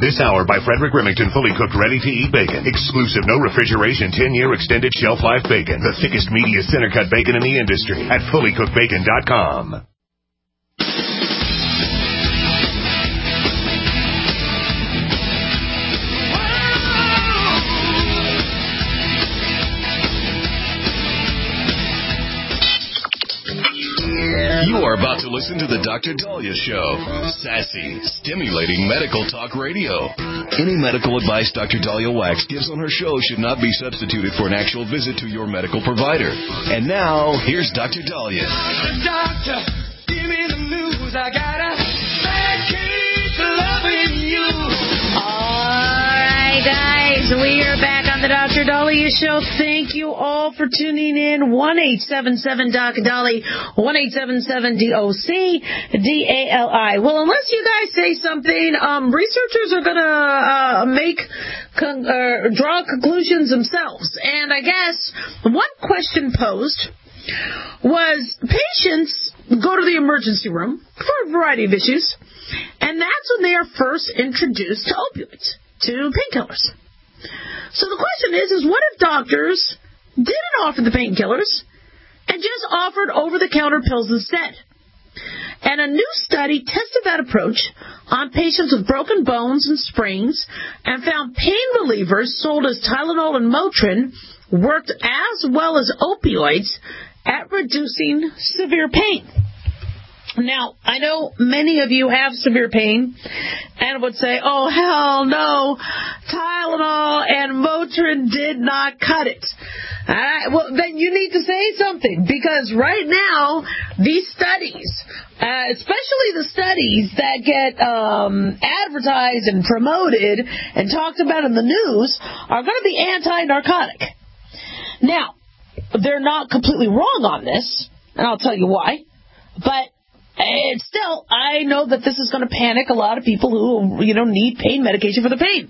This hour by Frederick Remington, fully cooked, ready-to-eat bacon. Exclusive, no refrigeration, 10-year extended shelf life bacon. The thickest, meatiest, center-cut bacon in the industry at fullycookedbacon.com. You are about to listen to the Dr. Dahlia Show. Sassy, stimulating medical talk radio. Any medical advice Dr. Dahlia Wax gives on her show should not be substituted for an actual visit to your medical provider. And now, here's Dr. Dahlia. Doctor, give me the news. I got a bad case of loving you. All right, guys, we are back on the Dr. Dahlia Show. Thank you all for tuning in. 1-877-DOC-DALI, 1-877-DOC-DALI. Well, unless you guys say something, researchers are going to draw conclusions themselves. And I guess one question posed was patients go to the emergency room for a variety of issues, and that's when they are first introduced to opioids, to painkillers. So the question is what if doctors didn't offer the painkillers and just offered over-the-counter pills instead? And a new study tested that approach on patients with broken bones and sprains and found pain relievers sold as Tylenol and Motrin worked as well as opioids at reducing severe pain. Now, I know many of you have severe pain and would say, oh, hell no, Tylenol and Motrin did not cut it. All right, well, then you need to say something, because right now, these studies, especially the studies that get advertised and promoted and talked about in the news, are going to be anti-narcotic. Now, they're not completely wrong on this, and I'll tell you why, but it's still, I know that this is going to panic a lot of people who, need pain medication for the pain.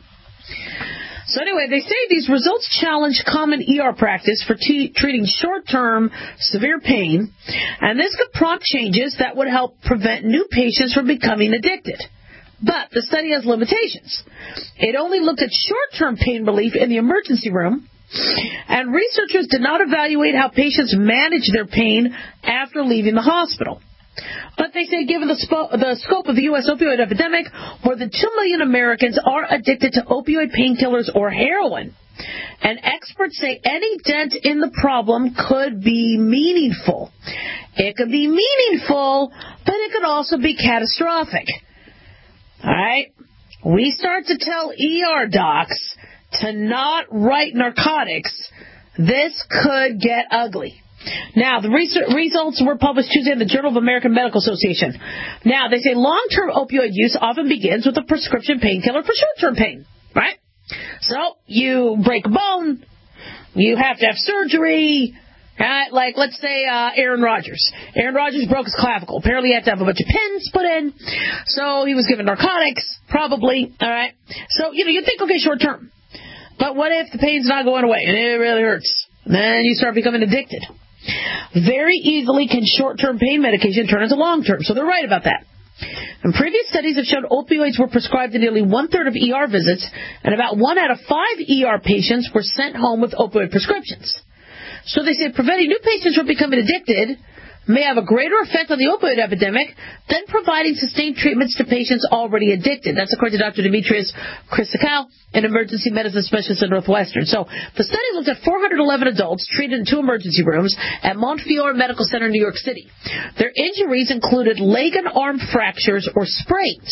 So anyway, they say these results challenge common ER practice for treating short-term severe pain, and this could prompt changes that would help prevent new patients from becoming addicted. But the study has limitations. It only looked at short-term pain relief in the emergency room, and researchers did not evaluate how patients manage their pain after leaving the hospital. But they say given the scope of the U.S. opioid epidemic, more than 2 million Americans are addicted to opioid painkillers or heroin. And experts say any dent in the problem could be meaningful. It could be meaningful, but it could also be catastrophic. All right? We start to tell ER docs to not write narcotics. This could get ugly. Now, the results were published Tuesday in the Journal of American Medical Association. Now, they say long-term opioid use often begins with a prescription painkiller for short-term pain, right? So, you break a bone, you have to have surgery, right? Like, let's say Aaron Rodgers. Aaron Rodgers broke his clavicle. Apparently, he had to have a bunch of pins put in, so he was given narcotics, probably, all right? So, you think, okay, short-term. But what if the pain's not going away and it really hurts? Then you start becoming addicted. Very easily can short-term pain medication turn into long-term, so they're right about that. And previous studies have shown opioids were prescribed in nearly one-third of ER visits, and about 1 out of 5 ER patients were sent home with opioid prescriptions. So they say preventing new patients from becoming addicted may have a greater effect on the opioid epidemic than providing sustained treatments to patients already addicted. That's according to Dr. Demetrius Chrysokow, an emergency medicine specialist at Northwestern. So the study looked at 411 adults treated in 2 emergency rooms at Montefiore Medical Center in New York City. Their injuries included leg and arm fractures or sprains.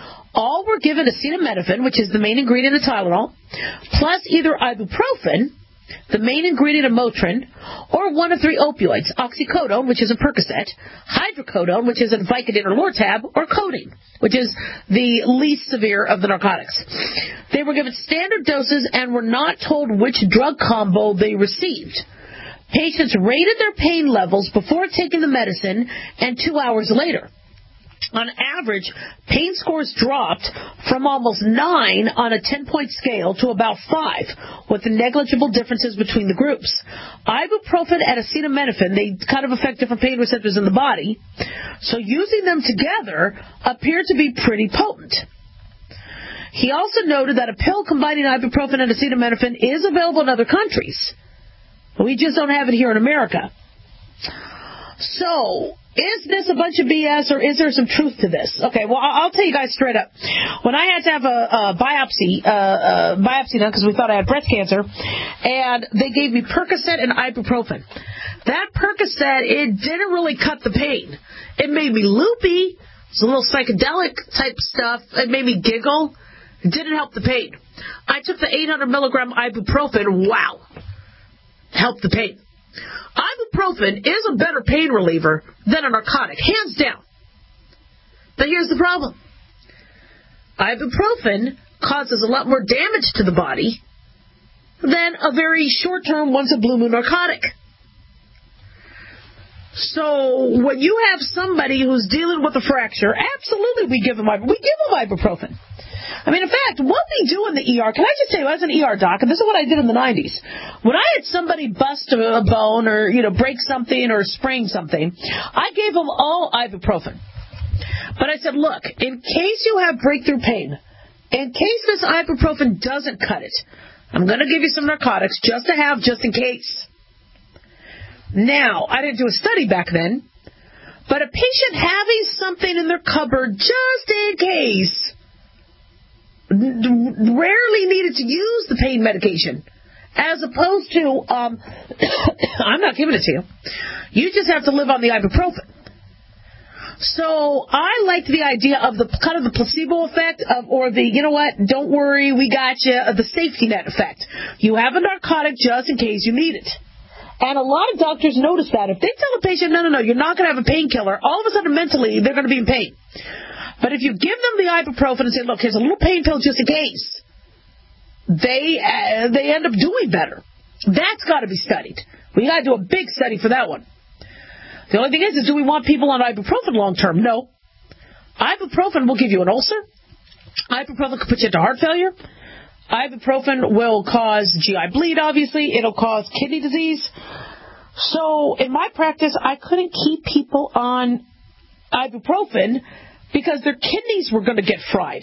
All were given acetaminophen, which is the main ingredient of Tylenol, plus either ibuprofen, the main ingredient of Motrin, or one of 3 opioids, oxycodone, which is a Percocet, hydrocodone, which is a Vicodin or Lortab, or codeine, which is the least severe of the narcotics. They were given standard doses and were not told which drug combo they received. Patients rated their pain levels before taking the medicine and 2 hours later. On average, pain scores dropped from almost 9 on a 10-point scale to about 5, with negligible differences between the groups. Ibuprofen and acetaminophen, they kind of affect different pain receptors in the body, so using them together appear to be pretty potent. He also noted that a pill combining ibuprofen and acetaminophen is available in other countries. We just don't have it here in America. So, is this a bunch of BS or is there some truth to this? Okay, well, I'll tell you guys straight up. When I had to have a biopsy done because we thought I had breast cancer, and they gave me Percocet and ibuprofen. That Percocet, it didn't really cut the pain. It made me loopy. It's a little psychedelic type stuff. It made me giggle. It didn't help the pain. I took the 800 milligram ibuprofen. Wow. Helped the pain. Ibuprofen is a better pain reliever than a narcotic, hands down. But here's the problem. Ibuprofen causes a lot more damage to the body than a very short-term, once-a-blue-moon narcotic. So when you have somebody who's dealing with a fracture, absolutely we give them ibuprofen. I mean, in fact, what we do in the ER, can I just tell you, as an ER doc, and this is what I did in the 90s, when I had somebody bust a bone or, break something or sprain something, I gave them all ibuprofen. But I said, look, in case you have breakthrough pain, in case this ibuprofen doesn't cut it, I'm going to give you some narcotics just in case. Now, I didn't do a study back then, but a patient having something in their cupboard just in case rarely needed to use the pain medication, as opposed to, I'm not giving it to you. You just have to live on the ibuprofen. So I liked the idea of the kind of the placebo effect or the, you know what, don't worry, we got you, the safety net effect. You have a narcotic just in case you need it. And a lot of doctors notice that. If they tell a patient, no, you're not going to have a painkiller, all of a sudden mentally they're going to be in pain. But if you give them the ibuprofen and say, look, here's a little pain pill just in case, they end up doing better. That's got to be studied. We got to do a big study for that one. The only thing is do we want people on ibuprofen long term? No. Ibuprofen will give you an ulcer. Ibuprofen could put you into heart failure. Ibuprofen will cause GI bleed, obviously. It'll cause kidney disease. So in my practice, I couldn't keep people on ibuprofen because their kidneys were going to get fried.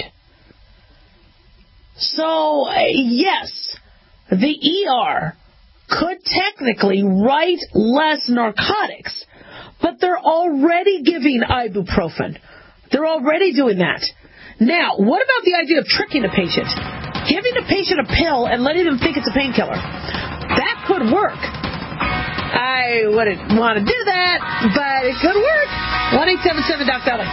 So, yes, the ER could technically write less narcotics, but they're already giving ibuprofen. They're already doing that. Now, what about the idea of tricking a patient? Giving a patient a pill and letting them think it's a painkiller. That could work. I wouldn't want to do that, but it could work. 1-877-DOC-DOLLY.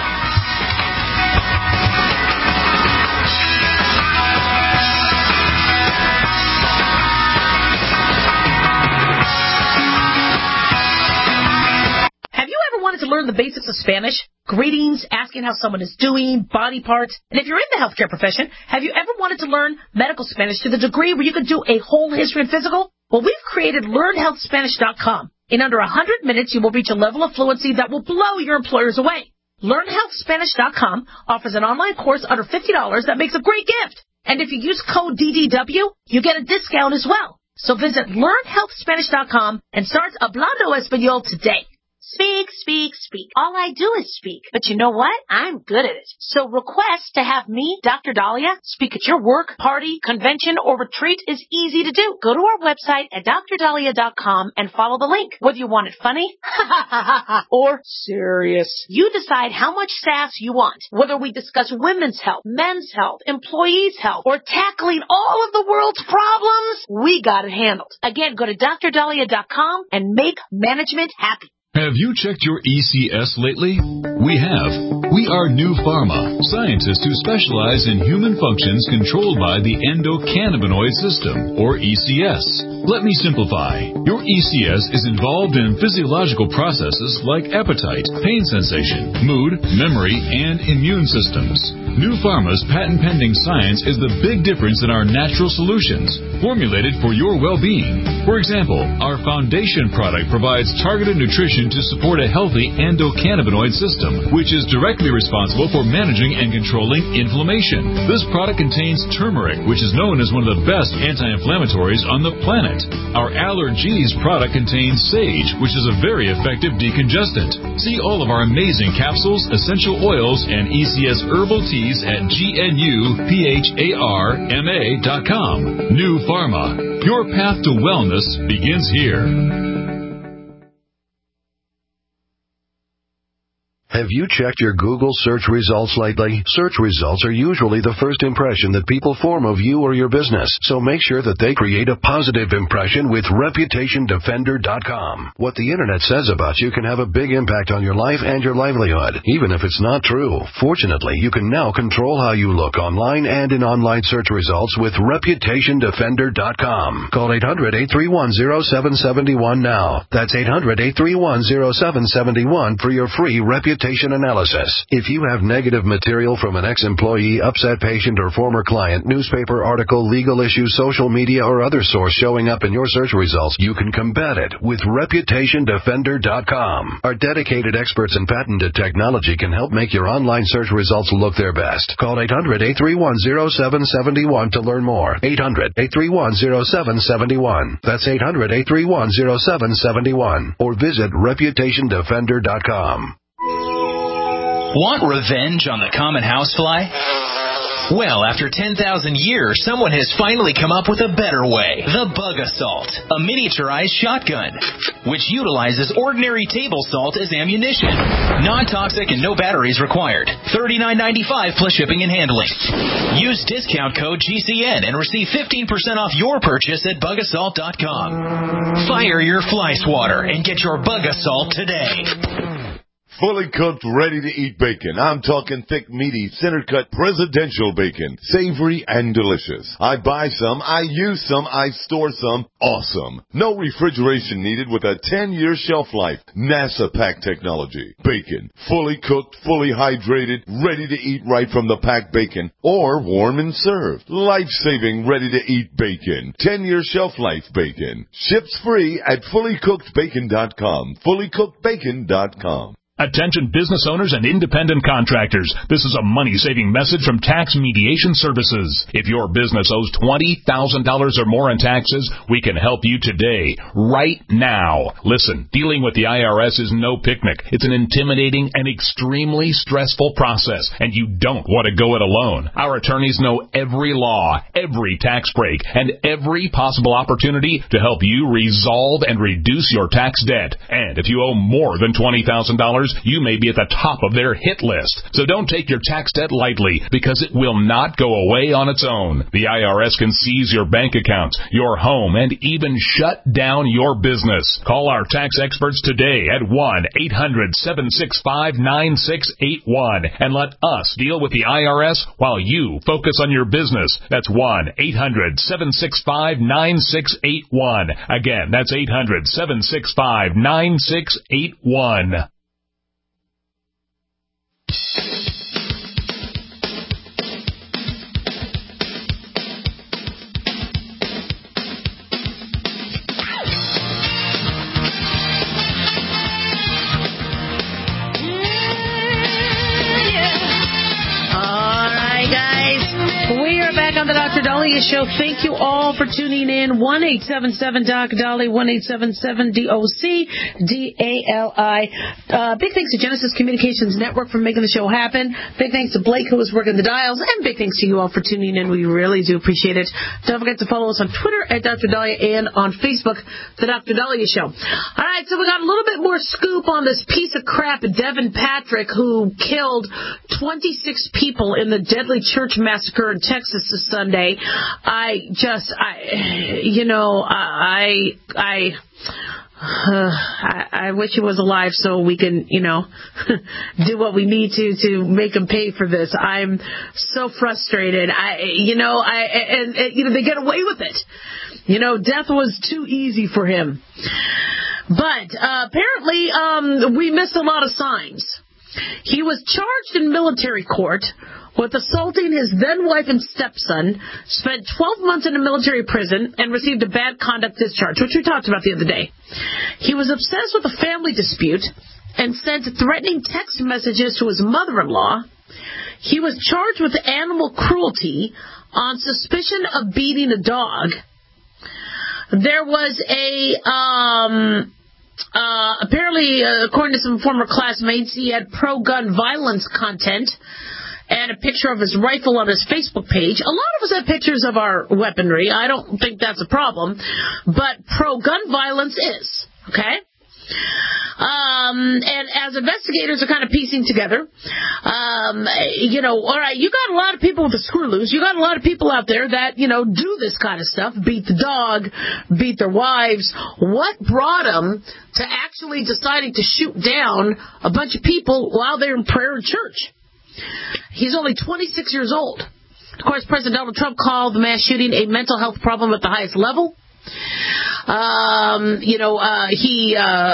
Wanted to learn the basics of Spanish, greetings, asking how someone is doing, body parts, and if you're in the healthcare profession, have you ever wanted to learn medical Spanish to the degree where you could do a whole history and physical? Well, we've created LearnHealthSpanish.com. In under 100 minutes, you will reach a level of fluency that will blow your employers away. LearnHealthSpanish.com offers an online course under $50 that makes a great gift. And if you use code DDW, you get a discount as well. So visit LearnHealthSpanish.com and start Hablando Español today. Speak, speak, speak. All I do is speak. But you know what? I'm good at it. So request to have me, Dr. Dahlia, speak at your work, party, convention, or retreat is easy to do. Go to our website at drdahlia.com and follow the link. Whether you want it funny, or serious, you decide how much sass you want. Whether we discuss women's health, men's health, employees' health, or tackling all of the world's problems, we got it handled. Again, go to drdahlia.com and make management happy. Have you checked your ECS lately? We have. We are New Pharma, scientists who specialize in human functions controlled by the endocannabinoid system, or ECS. Let me simplify. Your ECS is involved in physiological processes like appetite, pain sensation, mood, memory, and immune systems. New Pharma's patent-pending science is the big difference in our natural solutions, formulated for your well-being. For example, our foundation product provides targeted nutrition to support a healthy endocannabinoid system, which is directly responsible for managing and controlling inflammation. This product contains turmeric, which is known as one of the best anti-inflammatories on the planet. it. Our Allergies product contains sage, which is a very effective decongestant. See all of our amazing capsules, essential oils, and ECS herbal teas at GNUPHARMA.com. New Pharma. Your path to wellness begins here. Have you checked your Google search results lately? Search results are usually the first impression that people form of you or your business, so make sure that they create a positive impression with ReputationDefender.com. What the Internet says about you can have a big impact on your life and your livelihood, even if it's not true. Fortunately, you can now control how you look online and in online search results with ReputationDefender.com. Call 800-831-0771 now. That's 800-831-0771 for your free reputation analysis. If you have negative material from an ex-employee, upset patient, or former client, newspaper article, legal issue, social media, or other source showing up in your search results, you can combat it with ReputationDefender.com. Our dedicated experts in patented technology can help make your online search results look their best. Call 800-831-0771 to learn more. 800-831-0771. That's 800-831-0771. Or visit ReputationDefender.com. Want revenge on the common housefly? Well, after 10,000 years, someone has finally come up with a better way. The Bug Assault, a miniaturized shotgun, which utilizes ordinary table salt as ammunition. Non-toxic and no batteries required. $39.95 plus shipping and handling. Use discount code GCN and receive 15% off your purchase at bugassault.com. Fire your fly swatter and get your Bug Assault today. Fully cooked, ready-to-eat bacon. I'm talking thick, meaty, center-cut presidential bacon. Savory and delicious. I buy some, I use some, I store some. Awesome. No refrigeration needed with a 10-year shelf life. NASA pack technology. Bacon. Fully cooked, fully hydrated, ready to eat right from the packed bacon. Or warm and served. Life-saving, ready-to-eat bacon. 10-year shelf life bacon. Ships free at fullycookedbacon.com. Fullycookedbacon.com. Attention business owners and independent contractors. This is a money-saving message from Tax Mediation Services. If your business owes $20,000 or more in taxes, we can help you today, right now. Listen, dealing with the IRS is no picnic. It's an intimidating and extremely stressful process, and you don't want to go it alone. Our attorneys know every law, every tax break, and every possible opportunity to help you resolve and reduce your tax debt. And if you owe more than $20,000, you may be at the top of their hit list. So don't take your tax debt lightly, because it will not go away on its own. The IRS can seize your bank accounts, your home, and even shut down your business. Call our tax experts today at 1-800-765-9681 and let us deal with the IRS while you focus on your business. That's 1-800-765-9681. Again, that's 800-765-9681. On the Dr. Dahlia Show. Thank you all for tuning in. 1-877-DOC-DALI, 1-877-DOC-DALI. Big thanks to Genesis Communications Network for making the show happen. Big thanks to Blake, who was working the dials. And big thanks to you all for tuning in. We really do appreciate it. Don't forget to follow us on Twitter at Dr. Dahlia and on Facebook, The Dr. Dahlia Show. All right, so we got a little bit more scoop on this piece of crap, Devin Patrick, who killed 26 people in the deadly church massacre in Texas this Sunday. I wish he was alive so we can, do what we need to make him pay for this. I'm so frustrated. They get away with it. Death was too easy for him. But apparently, we missed a lot of signs. He was charged in military court with assaulting his then-wife and stepson, spent 12 months in a military prison, and received a bad conduct discharge, which we talked about the other day. He was obsessed with a family dispute and sent threatening text messages to his mother-in-law. He was charged with animal cruelty on suspicion of beating a dog. there was apparently, according to some former classmates, he had pro-gun violence content and a picture of his rifle on his Facebook page. A lot of us have pictures of our weaponry. I don't think that's a problem. But pro-gun violence is, okay? And as investigators are kind of piecing together, all right, you got a lot of people with the screw loose. You got a lot of people out there that, do this kind of stuff, beat the dog, beat their wives. What brought them to actually deciding to shoot down a bunch of people while they're in prayer in church? He's only 26 years old. Of course, President Donald Trump called the mass shooting a mental health problem at the highest level. He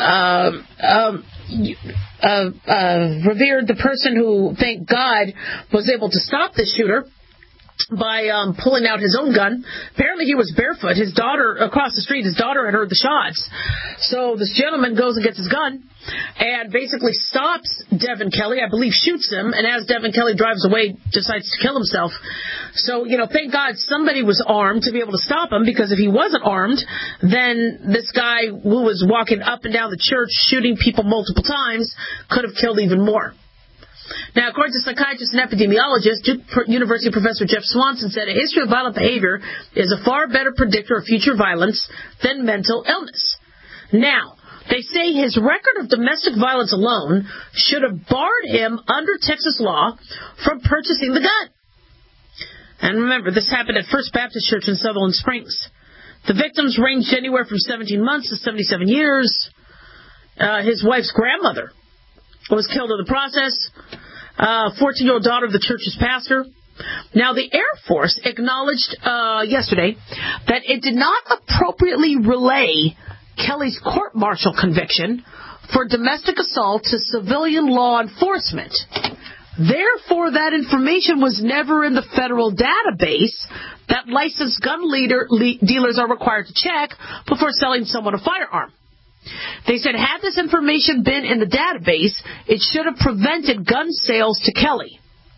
revered the person who, thank God, was able to stop the shooter by pulling out his own gun. Apparently he was barefoot. His daughter, across the street, his daughter had heard the shots. So this gentleman goes and gets his gun and basically stops Devin Kelly, I believe shoots him, and as Devin Kelly drives away, decides to kill himself. So, thank God somebody was armed to be able to stop him, because if he wasn't armed, then this guy who was walking up and down the church shooting people multiple times could have killed even more. Now, according to psychiatrist and epidemiologist, Duke University professor Jeff Swanson said a history of violent behavior is a far better predictor of future violence than mental illness. Now, they say his record of domestic violence alone should have barred him under Texas law from purchasing the gun. And remember, this happened at First Baptist Church in Sutherland Springs. The victims ranged anywhere from 17 months to 77 years. His wife's grandmother was killed in the process. 14-year-old daughter of the church's pastor. Now, the Air Force acknowledged yesterday that it did not appropriately relay Kelly's court-martial conviction for domestic assault to civilian law enforcement. Therefore, that information was never in the federal database that licensed gun dealers are required to check before selling someone a firearm. They said had this information been in the database, it should have prevented gun sales to Kelly.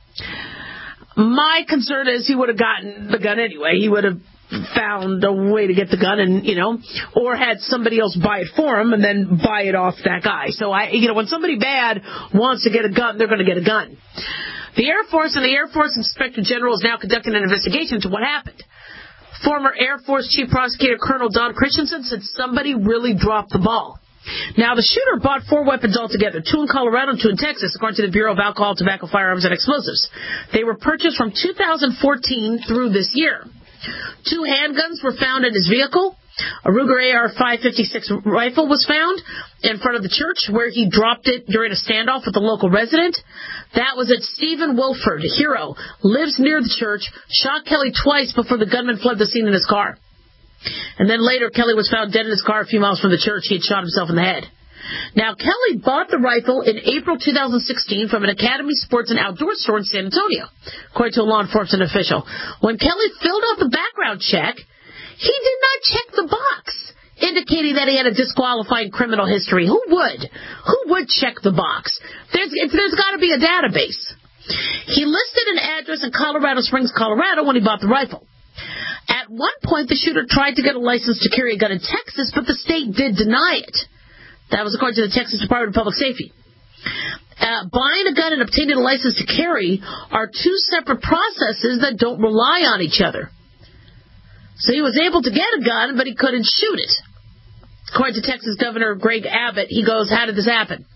My concern is he would have gotten the gun anyway. He would have found a way to get the gun and, or had somebody else buy it for him and then buy it off that guy. So, when somebody bad wants to get a gun, they're going to get a gun. The Air Force and the Air Force Inspector General is now conducting an investigation into what happened. Former Air Force Chief Prosecutor Colonel Don Christensen said somebody really dropped the ball. Now, the shooter bought 4 weapons altogether, 2 in Colorado and 2 in Texas, according to the Bureau of Alcohol, Tobacco, Firearms, and Explosives. They were purchased from 2014 through this year. 2 handguns were found in his vehicle. A Ruger AR-556 rifle was found in front of the church where he dropped it during a standoff with a local resident. That was at Stephen Wilford, a hero, lives near the church, shot Kelly twice before the gunman fled the scene in his car. And then later, Kelly was found dead in his car a few miles from the church. He had shot himself in the head. Now, Kelly bought the rifle in April 2016 from an Academy Sports and Outdoor store in San Antonio, according to a law enforcement official. When Kelly filled out the background check, he did not check the box indicating that he had a disqualifying criminal history. Who would? Who would check the box? There's got to be a database. He listed an address in Colorado Springs, Colorado, when he bought the rifle. At one point, the shooter tried to get a license to carry a gun in Texas, but the state did deny it. That was according to the Texas Department of Public Safety. Buying a gun and obtaining a license to carry are 2 separate processes that don't rely on each other. So he was able to get a gun, but he couldn't shoot it. According to Texas Governor Greg Abbott, he goes, how did this happen?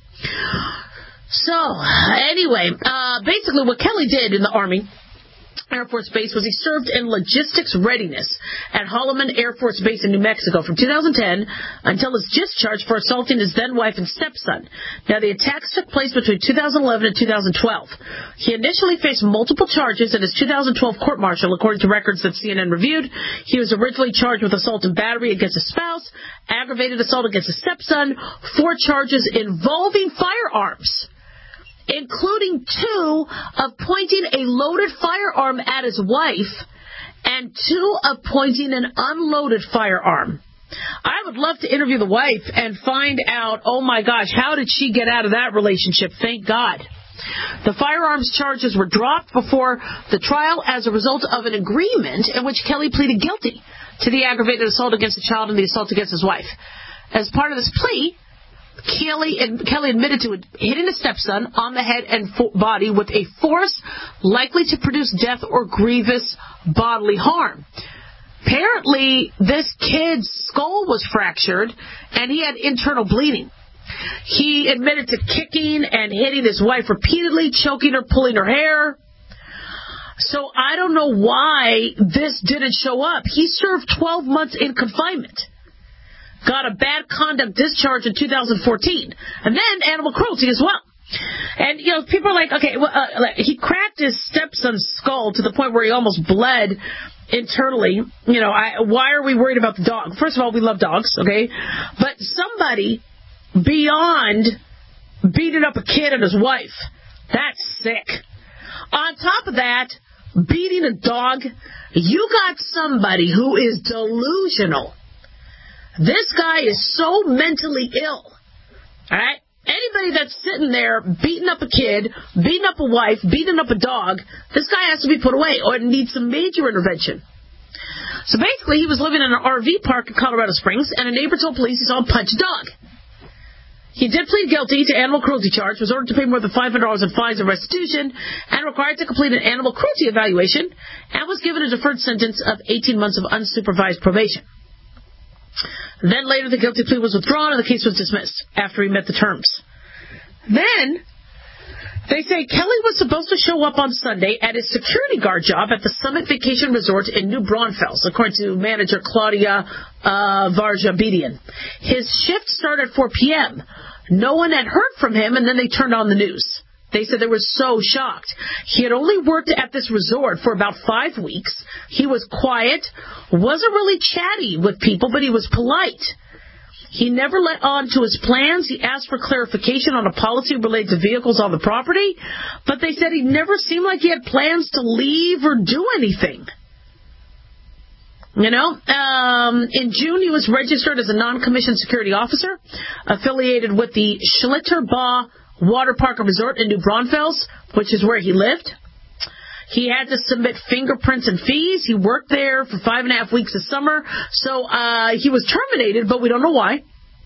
So, anyway, basically what Kelly did in the Army Air Force Base was he served in logistics readiness at Holloman Air Force Base in New Mexico from 2010 until his discharge for assaulting his then-wife and stepson. Now, the attacks took place between 2011 and 2012. He initially faced multiple charges in his 2012 court-martial, according to records that CNN reviewed. He was originally charged with assault and battery against his spouse, aggravated assault against his stepson, 4 charges involving firearms, including 2 of pointing a loaded firearm at his wife and 2 of pointing an unloaded firearm. I would love to interview the wife and find out, oh my gosh, how did she get out of that relationship? Thank God. The firearms charges were dropped before the trial as a result of an agreement in which Kelly pleaded guilty. to the aggravated assault against the child and the assault against his wife. As part of this plea, Kelly admitted to hitting his stepson on the head and body with a force likely to produce death or grievous bodily harm. Apparently, this kid's skull was fractured, and he had internal bleeding. He admitted to kicking and hitting his wife repeatedly, choking her, pulling her hair. So I don't know why this didn't show up. He served 12 months in confinement. Got a bad conduct discharge in 2014. And then animal cruelty as well. And, people are like, okay, he cracked his stepson's skull to the point where he almost bled internally. Why are we worried about the dog? First of all, we love dogs, okay? But somebody beyond beating up a kid and his wife, that's sick. On top of that, beating a dog, you got somebody who is delusional. This guy is so mentally ill. All right? Anybody that's sitting there beating up a kid, beating up a wife, beating up a dog, this guy has to be put away or needs some major intervention. So basically, he was living in an RV park in Colorado Springs, and a neighbor told police he saw him punch a dog. He did plead guilty to animal cruelty charge, was ordered to pay more than $500 in fines and restitution, and required to complete an animal cruelty evaluation, and was given a deferred sentence of 18 months of unsupervised probation. Then later the guilty plea was withdrawn and the case was dismissed after he met the terms. Then they say Kelly was supposed to show up on Sunday at his security guard job at the Summit Vacation Resort in New Braunfels, according to manager Claudia Varjabedian. His shift started at 4 p.m. No one had heard from him, and then they turned on the news. They said they were so shocked. He had only worked at this resort for about 5 weeks. He was quiet, wasn't really chatty with people, but he was polite. He never let on to his plans. He asked for clarification on a policy related to vehicles on the property, but they said he never seemed like he had plans to leave or do anything. In June, he was registered as a non-commissioned security officer affiliated with the Schlitterbach Water Park and Resort in New Braunfels, which is where he lived. He had to submit fingerprints and fees. He worked there for 5.5 weeks this summer. So he was terminated, but we don't know why.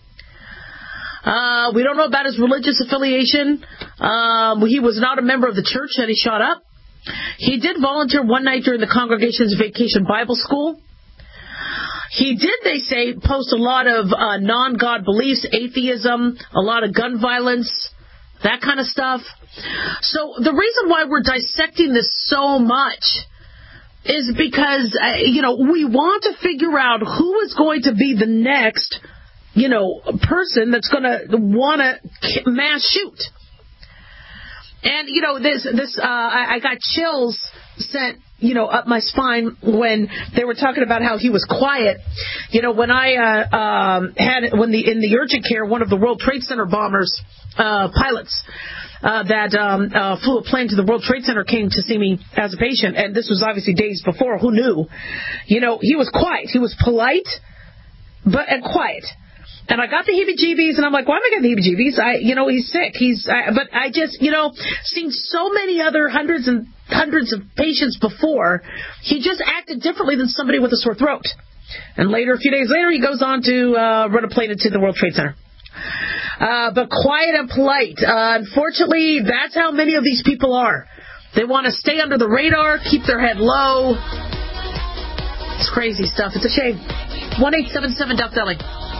We don't know about his religious affiliation. He was not a member of the church that he shot up. He did volunteer one night during the congregation's vacation Bible school. He did, they say, post a lot of non-God beliefs, atheism, a lot of gun violence, that kind of stuff. So the reason why we're dissecting this so much is because, we want to figure out who is going to be the next, person that's going to want to mass shoot. And, I got chills sent, up my spine when they were talking about how he was quiet. When I in the urgent care, one of the World Trade Center bombers, pilots, that flew a plane to the World Trade Center came to see me as a patient, and this was obviously days before. Who knew? He was quiet. He was polite, and quiet. And I got the heebie-jeebies, and I'm like, why am I getting the heebie-jeebies? He's sick. But I just, seen so many other hundreds and hundreds of patients before. He just acted differently than somebody with a sore throat. And later, a few days later, he goes on to run a plane into the World Trade Center. But quiet and polite. Unfortunately, that's how many of these people are. They want to stay under the radar, keep their head low. It's crazy stuff. It's a shame. 1-877-DOC-DELI.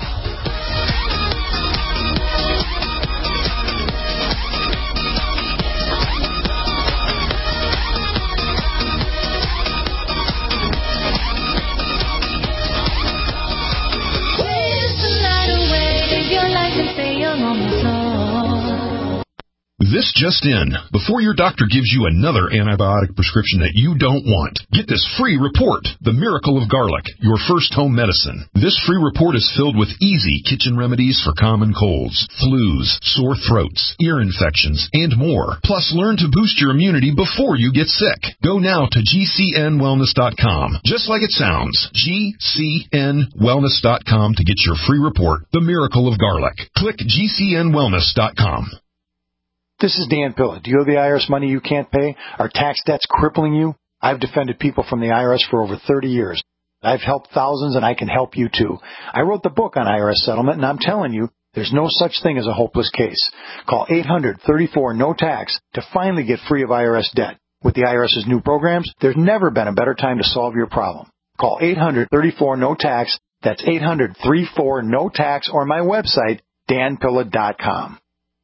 This just in. Before your doctor gives you another antibiotic prescription that you don't want, get this free report, The Miracle of Garlic, your first home medicine. This free report is filled with easy kitchen remedies for common colds, flus, sore throats, ear infections, and more. Plus, learn to boost your immunity before you get sick. Go now to GCNwellness.com. Just like it sounds, GCNwellness.com to get your free report, The Miracle of Garlic. Click GCNwellness.com. This is Dan Pilla. Do you owe the IRS money you can't pay? Are tax debts crippling you? I've defended people from the IRS for over 30 years. I've helped thousands, and I can help you too. I wrote the book on IRS settlement, and I'm telling you, there's no such thing as a hopeless case. Call 800-34-NO-TAX to finally get free of IRS debt. With the IRS's new programs, there's never been a better time to solve your problem. Call 800-34-NO-TAX. That's 800-34-NO-TAX, or my website, danpilla.com.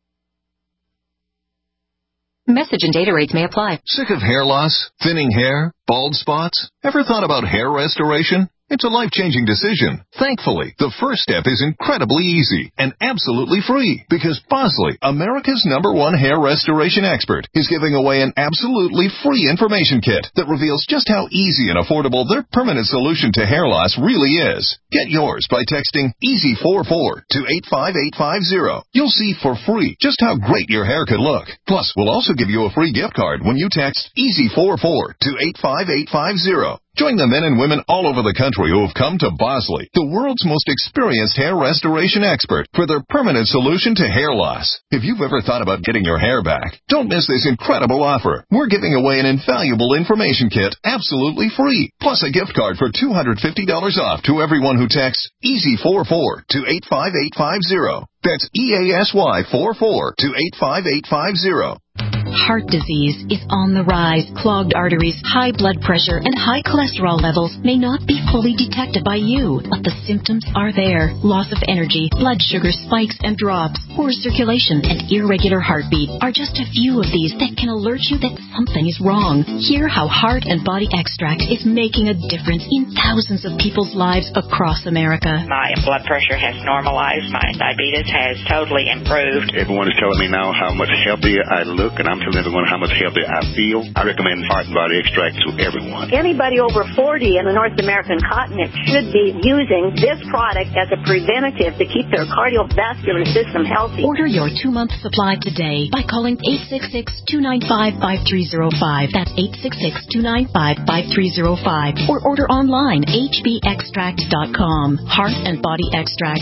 Message and data rates may apply. Sick of hair loss, thinning hair, bald spots? Ever thought about hair restoration? It's a life-changing decision. Thankfully, the first step is incredibly easy and absolutely free because Bosley, America's #1 hair restoration expert, is giving away an absolutely free information kit that reveals just how easy and affordable their permanent solution to hair loss really is. Get yours by texting EASY44 to 85850. You'll see for free just how great your hair could look. Plus, we'll also give you a free gift card when you text EASY44 to 85850. Join the men and women all over the country who have come to Bosley, the world's most experienced hair restoration expert, for their permanent solution to hair loss. If you've ever thought about getting your hair back, don't miss this incredible offer. We're giving away an invaluable information kit absolutely free, plus a gift card for $250 off to everyone who texts EASY44 to 85850. That's EASY44 to 85850. Heart disease is on the rise. Clogged arteries, high blood pressure, and high cholesterol levels may not be fully detected by you, but the symptoms are there. Loss of energy, blood sugar spikes and drops, poor circulation, and irregular heartbeat are just a few of these that can alert you that something is wrong. Hear how Heart and Body Extract is making a difference in thousands of people's lives across America. My blood pressure has normalized. My diabetes has totally improved. Everyone is telling me now how much healthier I look, and I'm telling everyone how much healthier I feel. I recommend Heart and Body Extract to everyone. Anybody over 40 in the North American continent should be using this product as a preventative to keep their cardiovascular system healthy. Order your 2-month supply today by calling 866-295-5305. That's 866-295-5305. Or order online, hbextract.com. Heart and Body Extract,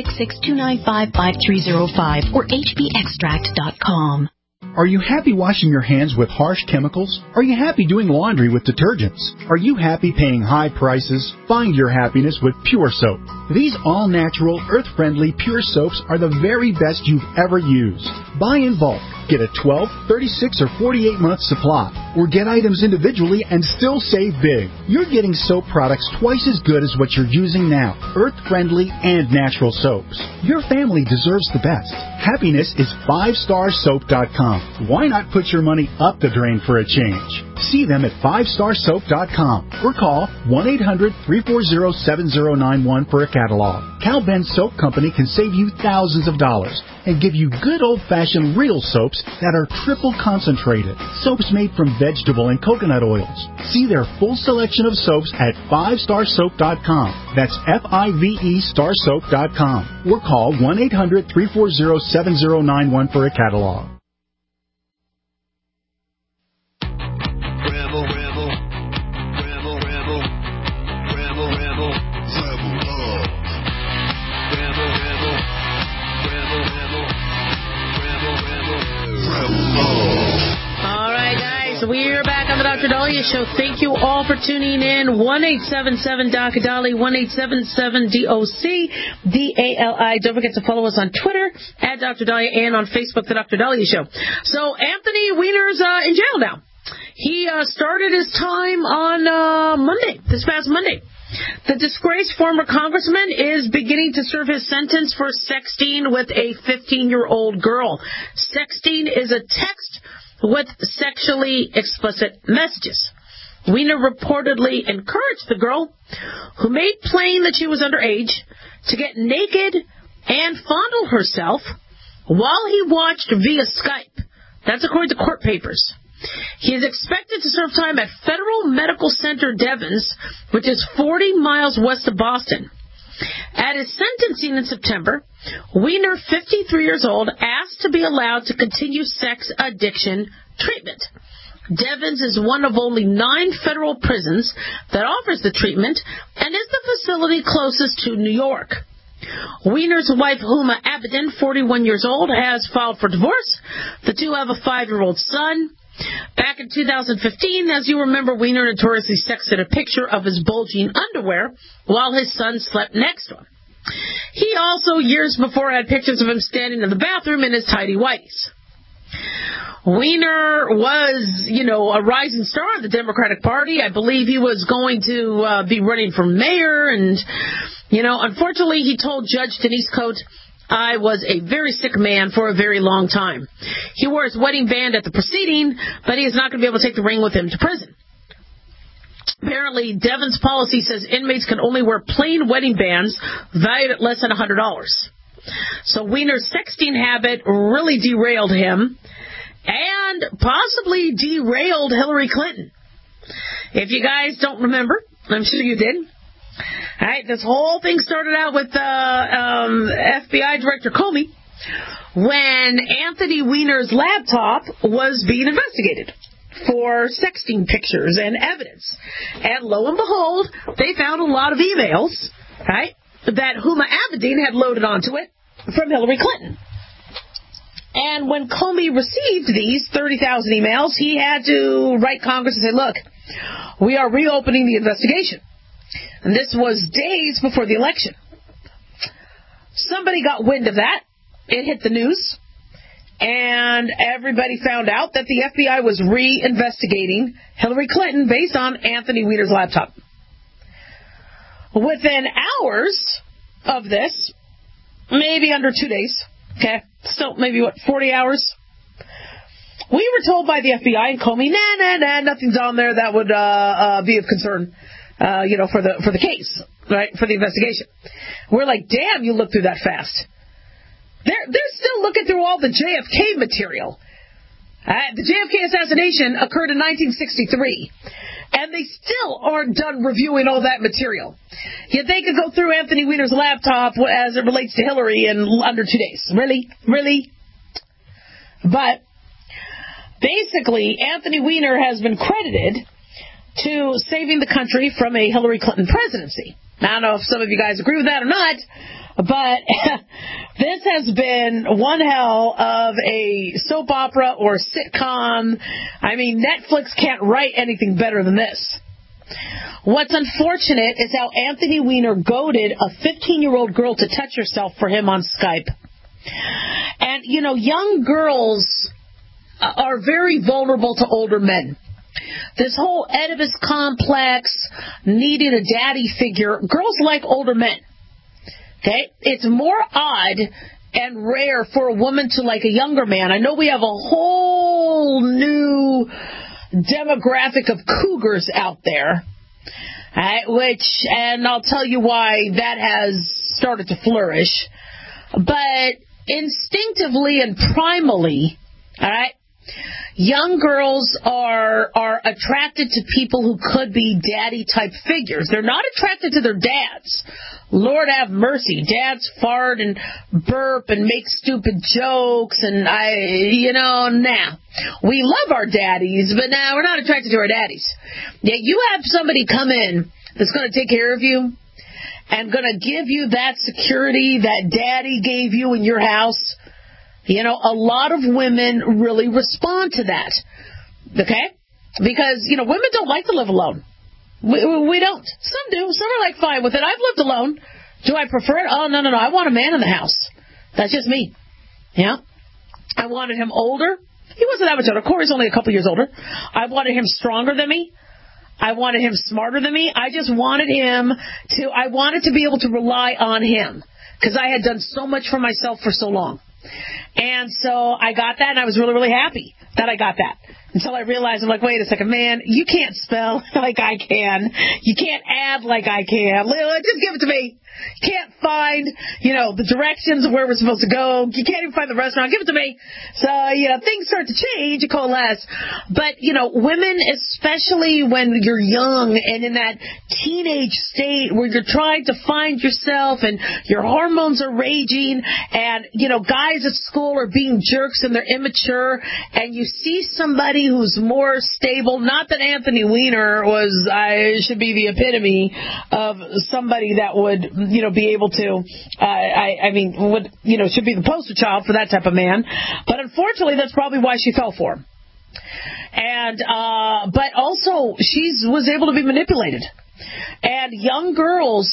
866-295-5305 or hbextract.com. Are you happy washing your hands with harsh chemicals? Are you happy doing laundry with detergents? Are you happy paying high prices? Find your happiness with Pure Soap. These all-natural, earth-friendly Pure Soaps are the very best you've ever used. Buy in bulk. Get a 12, 36, or 48-month supply. Or get items individually and still save big. You're getting soap products twice as good as what you're using now. Earth-friendly and natural soaps. Your family deserves the best. Happiness is 5starsoap.com. Why not put your money up the drain for a change? See them at 5starsoap.com or call 1-800-340-7091 for a catalog. Cal Ben Soap Company can save you thousands of dollars and give you good old-fashioned real soaps that are triple concentrated. Soaps made from vegetable and coconut oils. See their full selection of soaps at 5starsoap.com. That's F-I-V-E starsoap.com. Or call 1-800-340-7091 for a catalog. We're back on the Dr. Dahlia Show. Thank you all for tuning in. 1-877-DOC-DALI, 1-877-DOC-DALI. Don't forget to follow us on Twitter at Dr. Dahlia and on Facebook, The Dr. Dahlia Show. So Anthony Weiner's in jail now. He started his time on this past Monday. The disgraced former congressman is beginning to serve his sentence for sexting with a 15-year-old girl. Sexting is a text with sexually explicit messages. Weiner reportedly encouraged the girl, who made plain that she was underage, to get naked and fondle herself while he watched via Skype. That's according to court papers. He is expected to serve time at Federal Medical Center Devens, which is 40 miles west of Boston. At his sentencing in September, Weiner, 53 years old, asked to be allowed to continue sex addiction treatment. Devens is one of only 9 federal prisons that offers the treatment and is the facility closest to New York. Weiner's wife, Huma Abedin, 41 years old, has filed for divorce. The two have a 5-year-old son. Back in 2015, as you remember, Weiner notoriously sexted a picture of his bulging underwear while his son slept next to him. He also, years before, had pictures of him standing in the bathroom in his tidy whities. Weiner was, a rising star of the Democratic Party. I believe he was going to be running for mayor. And, unfortunately, he told Judge Denise Cote, I was a very sick man for a very long time. He wore his wedding band at the proceeding, but he is not going to be able to take the ring with him to prison. Apparently, Devon's policy says inmates can only wear plain wedding bands valued at less than $100. So Weiner's sexting habit really derailed him and possibly derailed Hillary Clinton. If you guys don't remember, I'm sure you did. All right, this whole thing started out with FBI Director Comey when Anthony Weiner's laptop was being investigated for sexting pictures and evidence. And lo and behold, they found a lot of emails, right, that Huma Abedin had loaded onto it from Hillary Clinton. And when Comey received these 30,000 emails, he had to write Congress and say, look, we are reopening the investigation. And this was days before the election. Somebody got wind of that. It hit the news. And everybody found out that the FBI was reinvestigating Hillary Clinton based on Anthony Weiner's laptop. Within hours of this, maybe under 2 days, okay, still maybe, 40 hours, we were told by the FBI and Comey, nah, nothing's on there that would be of concern, for the case, right, for the investigation. We're like, damn, you looked through that fast. They're still looking through all the JFK material. The JFK assassination occurred in 1963, and they still aren't done reviewing all that material. Yet they could go through Anthony Weiner's laptop as it relates to Hillary in under 2 days. Really? But basically, Anthony Weiner has been credited to saving the country from a Hillary Clinton presidency. I don't know if some of you guys agree with that or not, but this has been one hell of a soap opera or sitcom. I mean, Netflix can't write anything better than this. What's unfortunate is how Anthony Weiner goaded a 15-year-old girl to touch herself for him on Skype. And, young girls are very vulnerable to older men. This whole Oedipus complex, needing a daddy figure, girls like older men. Okay? It's more odd and rare for a woman to like a younger man. I know we have a whole new demographic of cougars out there, and I'll tell you why that has started to flourish. But instinctively and primally, all right, young girls are attracted to people who could be daddy-type figures. They're not attracted to their dads. Lord have mercy. Dads fart and burp and make stupid jokes, and nah. We love our daddies, but nah, we're not attracted to our daddies. Yet you have somebody come in that's going to take care of you and going to give you that security that daddy gave you in your house. A lot of women really respond to that, okay? Because, women don't like to live alone. We don't. Some do. Some are like fine with it. I've lived alone. Do I prefer it? Oh, no. I want a man in the house. That's just me. Yeah? I wanted him older. He wasn't that much older. Corey's only a couple years older. I wanted him stronger than me. I wanted him smarter than me. I just wanted I wanted to be able to rely on him because I had done so much for myself for so long. And so I got that, and I was really, really happy that I got that. Until I realized, I'm like, wait a second, man, you can't spell like I can. You can't add like I can. Just give it to me. You can't find, the directions of where we're supposed to go. You can't even find the restaurant. Give it to me. So, things start to change, you coalesce. But, women, especially when you're young and in that teenage state where you're trying to find yourself and your hormones are raging and, guys at school are being jerks and they're immature, and you see somebody who's more stable, not that Anthony Weiner should be the epitome of somebody that would, be able to, should be the poster child for that type of man. But unfortunately, that's probably why she fell for him. And, but also she was able to be manipulated. And young girls,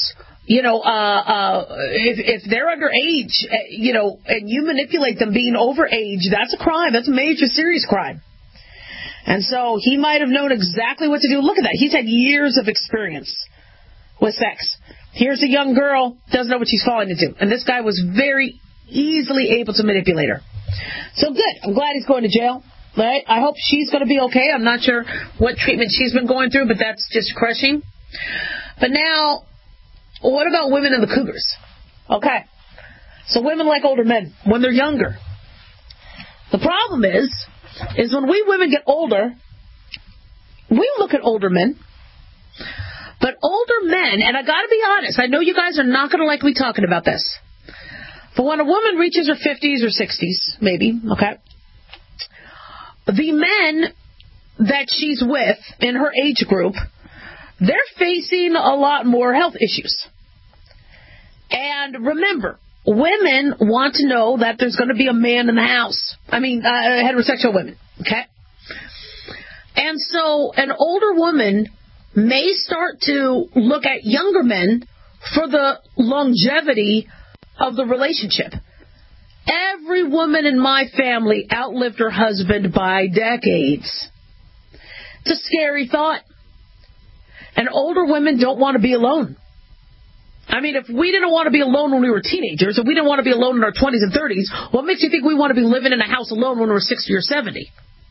if they're underage, and you manipulate them being overage, that's a crime. That's a major, serious crime. And so he might have known exactly what to do. Look at that. He's had years of experience with sex. Here's a young girl, doesn't know what she's falling into. And this guy was very easily able to manipulate her. So good. I'm glad he's going to jail. Right? I hope she's going to be okay. I'm not sure what treatment she's been going through, but that's just crushing. But now, what about women and the cougars? Okay. So women like older men when they're younger. The problem is when we women get older, we look at older men. But older men, and I got to be honest, I know you guys are not going to like me talking about this. But when a woman reaches her 50s or 60s, maybe, okay, the men that she's with in her age group, they're facing a lot more health issues. And remember, women want to know that there's going to be a man in the house. I mean, heterosexual women, okay? And so an older woman may start to look at younger men for the longevity of the relationship. Every woman in my family outlived her husband by decades. It's a scary thought. And older women don't want to be alone. I mean, if we didn't want to be alone when we were teenagers, if we didn't want to be alone in our 20s and 30s, what makes you think we want to be living in a house alone when we're 60 or 70?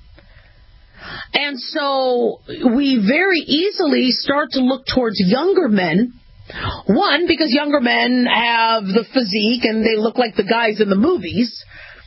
And so we very easily start to look towards younger men. One, because younger men have the physique and they look like the guys in the movies.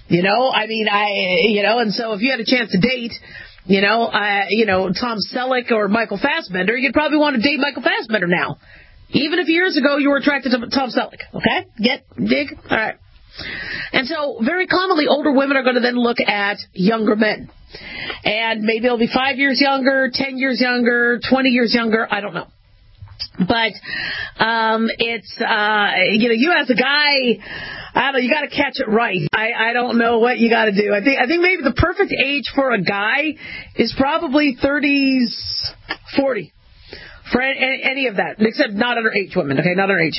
And so if you had a chance to date, Tom Selleck or Michael Fassbender, you'd probably want to date Michael Fassbender now. Even if years ago you were attracted to Tom Selleck. Okay? Dig? All right. And so very commonly older women are going to then look at younger men. And maybe it'll be 5 years younger, 10 years younger, 20 years younger. I don't know. But you as a guy, I don't know, you got to catch it right. I don't know what you got to do. I think maybe the perfect age for a guy is probably 30s, 40. For any of that, except not underage women, okay? Not underage.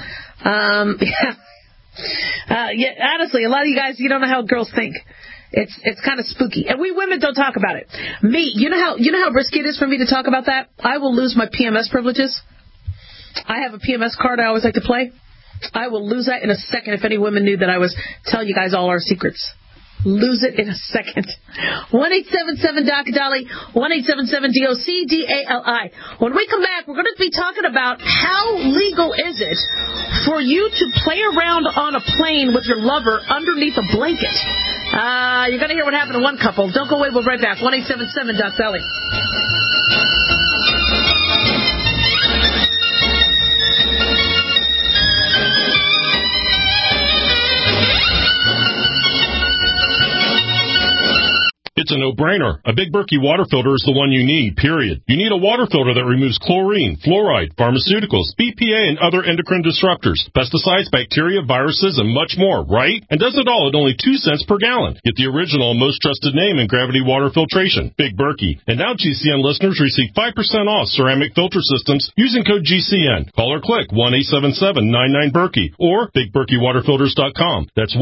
Honestly, a lot of you guys, you don't know how girls think. It's kind of spooky. And we women don't talk about it. Me, you know how risky it is for me to talk about that? I will lose my PMS privileges. I have a PMS card I always like to play. I will lose that in a second if any women knew that I was telling you guys all our secrets. Lose it in a second. 1-877-DOC-DOLLY, 1-877-DOC-DALI. When we come back, we're going to be talking about how legal is it for you to play around on a plane with your lover underneath a blanket. You're going to hear what happened to one couple. Don't go away. We'll be right back. 1-877-DOC-DOLLY. It's a no-brainer. A Big Berkey water filter is the one you need, period. You need a water filter that removes chlorine, fluoride, pharmaceuticals, BPA, and other endocrine disruptors, pesticides, bacteria, viruses, and much more, right? And does it all at only 2 cents per gallon. Get the original and most trusted name in gravity water filtration, Big Berkey. And now GCN listeners receive 5% off ceramic filter systems using code GCN. Call or click 1-877-99-BERKEY or BigBerkeyWaterFilters.com. That's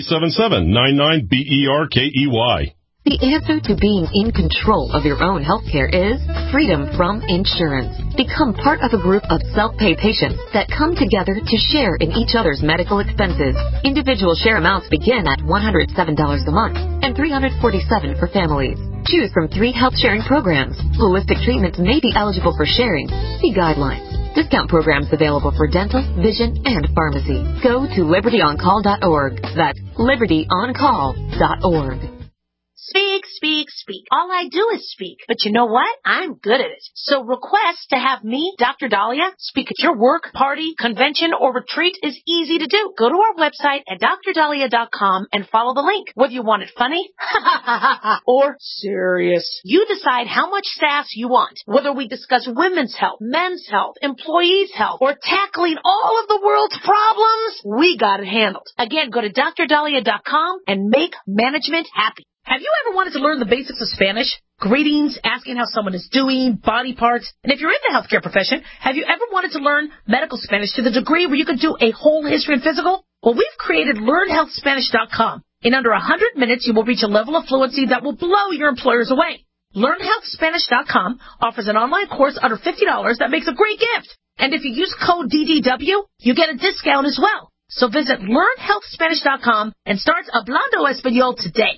1-877-99-BERKEY. The answer to being in control of your own healthcare is freedom from insurance. Become part of a group of self-pay patients that come together to share in each other's medical expenses. Individual share amounts begin at $107 a month and $347 for families. Choose from 3 health-sharing programs. Holistic treatments may be eligible for sharing. See guidelines. Discount programs available for dental, vision, and pharmacy. Go to libertyoncall.org. That's libertyoncall.org. Speak, speak, speak. All I do is speak. But you know what? I'm good at it. So request to have me, Dr. Dahlia, speak at your work, party, convention, or retreat is easy to do. Go to our website at drdahlia.com and follow the link. Whether you want it funny or serious, you decide how much sass you want. Whether we discuss women's health, men's health, employees' health, or tackling all of the world's problems, we got it handled. Again, go to drdahlia.com and make management happy. Have you ever wanted to learn the basics of Spanish? Greetings, asking how someone is doing, body parts. And if you're in the healthcare profession, have you ever wanted to learn medical Spanish to the degree where you could do a whole history and physical? Well, we've created LearnHealthSpanish.com. In under 100 minutes, you will reach a level of fluency that will blow your employers away. LearnHealthSpanish.com offers an online course under $50 that makes a great gift. And if you use code DDW, you get a discount as well. So visit LearnHealthSpanish.com and start Hablando Español today.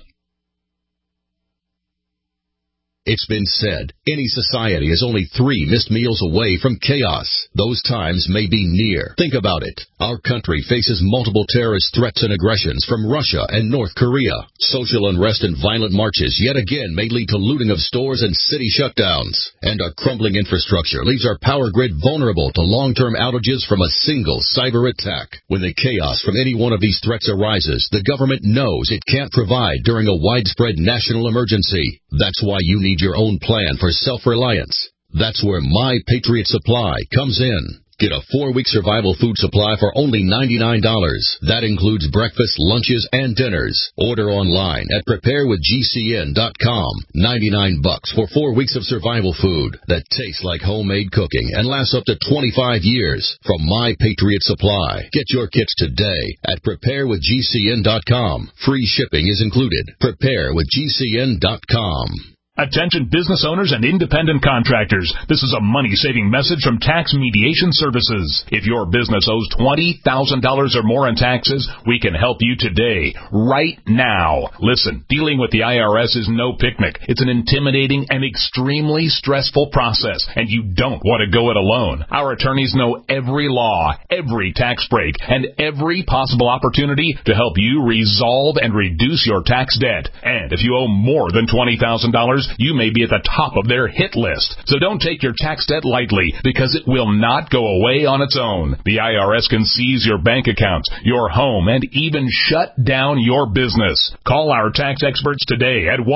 It's been said, any society is only 3 missed meals away from chaos. Those times may be near. Think about it. Our country faces multiple terrorist threats and aggressions from Russia and North Korea. Social unrest and violent marches yet again may lead to looting of stores and city shutdowns. And our crumbling infrastructure leaves our power grid vulnerable to long-term outages from a single cyber attack. When the chaos from any one of these threats arises, the government knows it can't provide during a widespread national emergency. That's why you need your own plan for self-reliance. That's where My Patriot Supply comes in. Get a 4-week survival food supply for only $99. That includes breakfast, lunches, and dinners. Order online at preparewithgcn.com. $99 for 4 weeks of survival food that tastes like homemade cooking and lasts up to 25 years from My Patriot Supply. Get your kits today at preparewithgcn.com. Free shipping is included. Preparewithgcn.com. Attention business owners and independent contractors. This is a money-saving message from Tax Mediation Services. If your business owes $20,000 or more in taxes, we can help you today, right now. Listen, dealing with the IRS is no picnic. It's an intimidating and extremely stressful process, and you don't want to go it alone. Our attorneys know every law, every tax break, and every possible opportunity to help you resolve and reduce your tax debt. And if you owe more than $20,000, you may be at the top of their hit list. So don't take your tax debt lightly, because it will not go away on its own. The IRS can seize your bank accounts, your home, and even shut down your business. Call our tax experts today at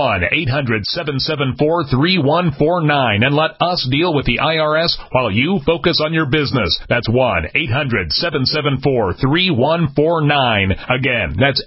1-800-774-3149 and let us deal with the IRS while you focus on your business. That's 1-800-774-3149. Again, that's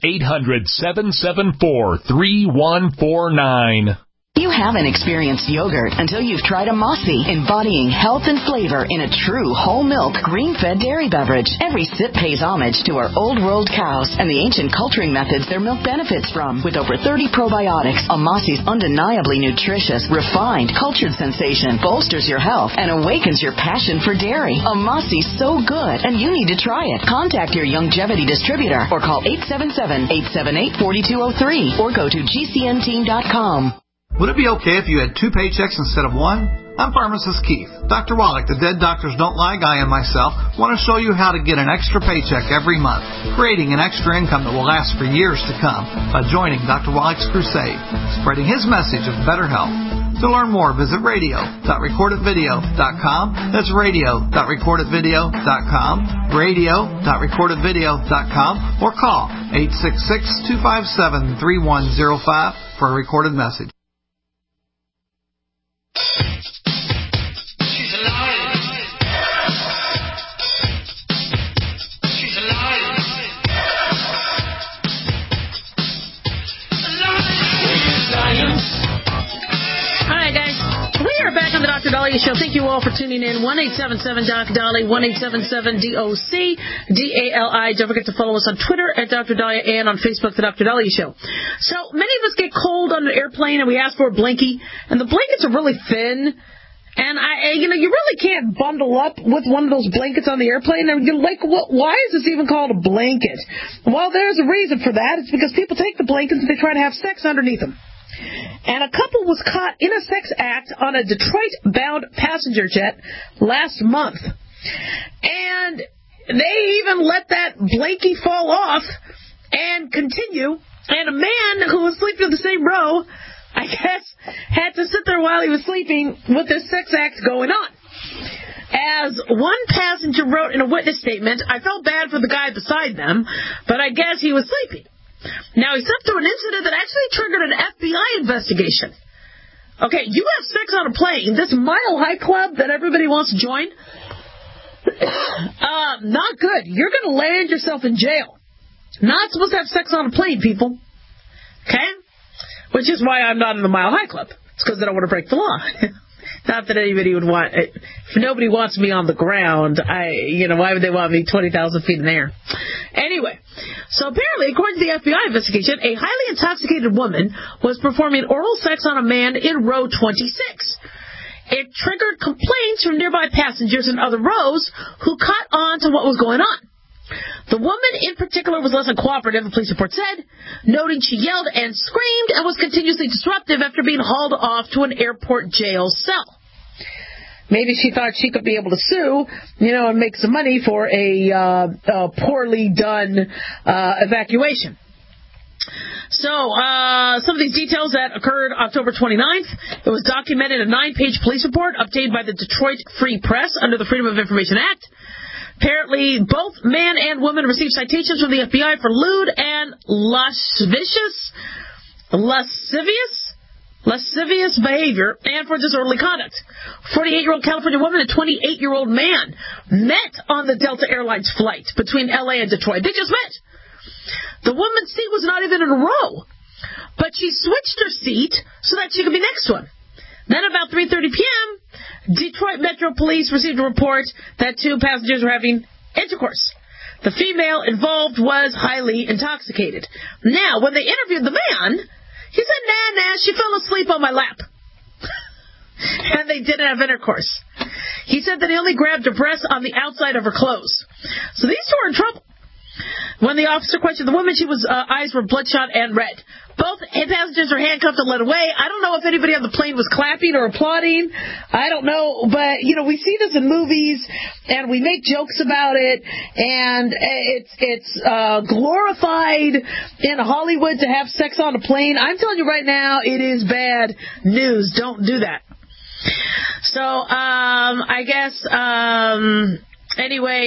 800-774-3149. You haven't experienced yogurt until you've tried a Mossy, embodying health and flavor in a true whole milk, green-fed dairy beverage. Every sip pays homage to our old-world cows and the ancient culturing methods their milk benefits from. With over 30 probiotics, a Mossy's undeniably nutritious, refined, cultured sensation bolsters your health and awakens your passion for dairy. A Mossy's so good, and you need to try it. Contact your Youngevity distributor or call 877-878-4203 or go to gcnteam.com. Would it be okay if you had 2 paychecks instead of 1? I'm Pharmacist Keith. Dr. Wallach, the Dead Doctors Don't Lie guy, and myself want to show you how to get an extra paycheck every month, creating an extra income that will last for years to come by joining Dr. Wallach's crusade, spreading his message of better health. To learn more, visit radio.recordedvideo.com. That's radio.recordedvideo.com, radio.recordedvideo.com, or call 866-257-3105 for a recorded message. She's alive. She's alive. Science. All right, guys. We are back on the Dr. Dahlia Show. Thank you all for tuning in. 1-877-DOC-DALI, 1-877-DOC-DALI. Don't forget to follow us on Twitter at Dr. Dahlia and on Facebook, The Dr. Dahlia Show. So many of us get cold on an airplane and we ask for a blankie, and the blankets are really thin. And you really can't bundle up with one of those blankets on the airplane. And you're like, why is this even called a blanket? Well, there's a reason for that. It's because people take the blankets and they try to have sex underneath them. And a couple was caught in a sex act on a Detroit-bound passenger jet last month. And they even let that blankie fall off and continue. And a man who was sleeping in the same row, I guess, had to sit there while he was sleeping with this sex act going on. As one passenger wrote in a witness statement, I felt bad for the guy beside them, but I guess he was sleeping. Now, he slept through an incident that actually triggered an FBI investigation. Okay, you have sex on a plane, this Mile High Club that everybody wants to join, not good. You're going to land yourself in jail. Not supposed to have sex on a plane, people. Okay? which is why I'm not in the Mile High Club. It's because I don't want to break the law. Not that anybody would want it. If nobody wants me on the ground, why would they want me 20,000 feet in the air? Anyway, so apparently, according to the FBI investigation, a highly intoxicated woman was performing oral sex on a man in row 26. It triggered complaints from nearby passengers in other rows who caught on to what was going on. The woman in particular was less than cooperative, the police report said, noting she yelled and screamed and was continuously disruptive after being hauled off to an airport jail cell. Maybe she thought she could be able to sue, and make some money for a poorly done evacuation. So, some of these details that occurred October 29th, it was documented in a 9-page police report obtained by the Detroit Free Press under the Freedom of Information Act. Apparently, both man and woman received citations from the FBI for lewd and lascivious behavior and for disorderly conduct. 48-year-old California woman and 28-year-old man met on the Delta Airlines flight between L.A. and Detroit. They just met. The woman's seat was not even in a row, but she switched her seat so that she could be next to him. Then about 3:30 p.m., Detroit Metro Police received a report that 2 passengers were having intercourse. The female involved was highly intoxicated. Now, when they interviewed the man, he said, nah, she fell asleep on my lap. And they didn't have intercourse. He said that he only grabbed her breasts on the outside of her clothes. So these two are in trouble. When the officer questioned the woman, eyes were bloodshot and red. Both passengers were handcuffed and led away. I don't know if anybody on the plane was clapping or applauding. I don't know. But, we see this in movies, and we make jokes about it, and it's glorified in Hollywood to have sex on a plane. I'm telling you right now, it is bad news. Don't do that. So, I guess... Anyway,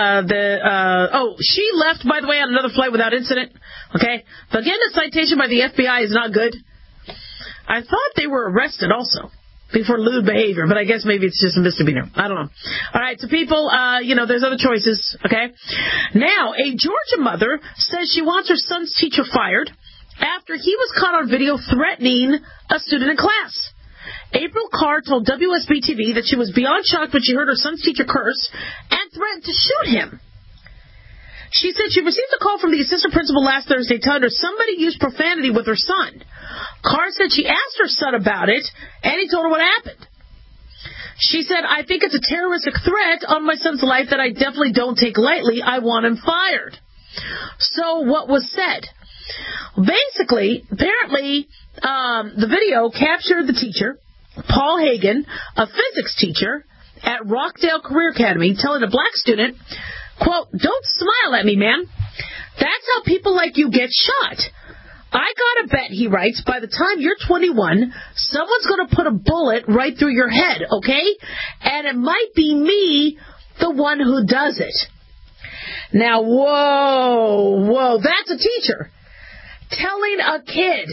she left, by the way, on another flight without incident. Okay? But again, the citation by the FBI is not good. I thought they were arrested also before lewd behavior, but I guess maybe it's just a misdemeanor. I don't know. All right, so people, there's other choices, okay? Now, a Georgia mother says she wants her son's teacher fired after he was caught on video threatening a student in class. April Carr told WSB-TV that she was beyond shocked when she heard her son's teacher curse and threatened to shoot him. She said she received a call from the assistant principal last Thursday telling her somebody used profanity with her son. Carr said she asked her son about it, and he told her what happened. She said, I think it's a terroristic threat on my son's life that I definitely don't take lightly. I want him fired. So what was said? Basically, apparently, the video captured the teacher, Paul Hagen, a physics teacher at Rockdale Career Academy, telling a black student, quote, don't smile at me, man. That's how people like you get shot. I gotta bet, he writes, by the time you're 21, someone's gonna put a bullet right through your head, okay? And it might be me, the one who does it. Now, whoa, that's a teacher telling a kid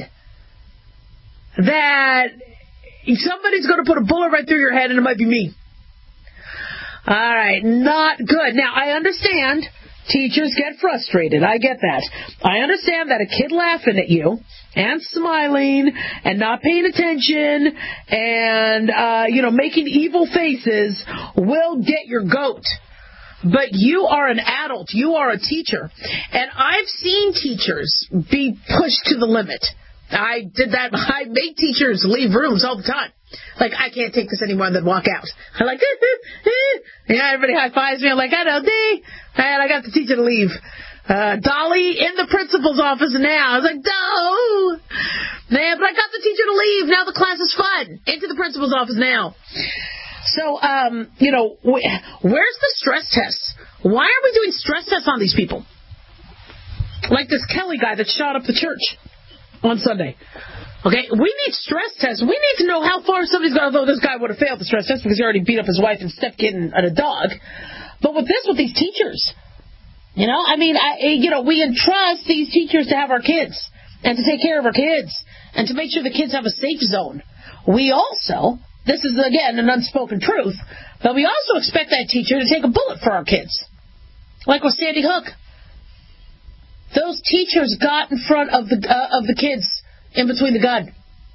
that somebody's going to put a bullet right through your head and it might be me. All right, not good. Now, I understand teachers get frustrated. I get that. I understand that a kid laughing at you and smiling and not paying attention and, making evil faces will get your goat. But you are an adult. You are a teacher. And I've seen teachers be pushed to the limit. I did that. I make teachers leave rooms all the time. Like, I can't take this anymore, and then walk out. I'm like, yeah, everybody high fives me. I'm like, I know, and I got the teacher to leave. Dolly in the principal's office now. I was like, no. Man, but I got the teacher to leave. Now the class is fun. Into the principal's office now. So, where's the stress tests? Why are we doing stress tests on these people? Like this Kelly guy that shot up the church on Sunday. Okay, we need stress tests. We need to know how far somebody's going to go. This guy would have failed the stress test because he already beat up his wife and stepkid and a dog. But with these teachers, we entrust these teachers to have our kids and to take care of our kids and to make sure the kids have a safe zone. We also... This is, again, an unspoken truth, but we also expect that teacher to take a bullet for our kids, like with Sandy Hook. Those teachers got in front of the kids in between the gun.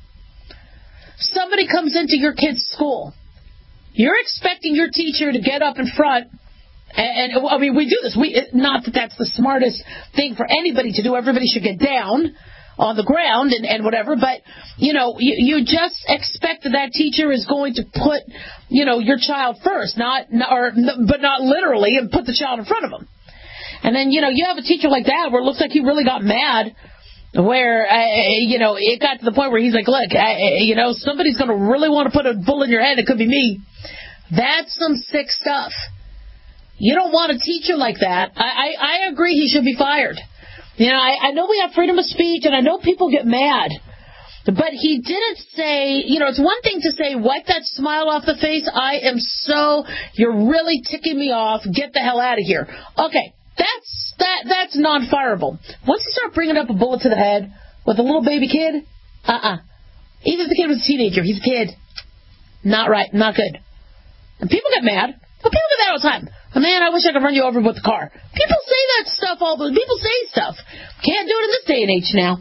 Somebody comes into your kid's school. You're expecting your teacher to get up in front, and I mean, we do this. Not that that's the smartest thing for anybody to do. Everybody should get down on the ground and whatever, but, you just expect that teacher is going to put, your child first, but not literally, and put the child in front of them. And then, you have a teacher like that where it looks like he really got mad, where, it got to the point where he's like, look, somebody's going to really want to put a bullet in your head. It could be me. That's some sick stuff. You don't want a teacher like that. I agree he should be fired. I know we have freedom of speech, and I know people get mad. But he didn't say, it's one thing to say, wipe that smile off the face. You're really ticking me off. Get the hell out of here. Okay, that's non-fireable. Once you start bringing up a bullet to the head with a little baby kid, even if the kid was a teenager, he's a kid. Not right, not good. And people get mad. But people get mad all the time. Man, I wish I could run you over with the car. People say that stuff people say stuff. Can't do it in this day and age now.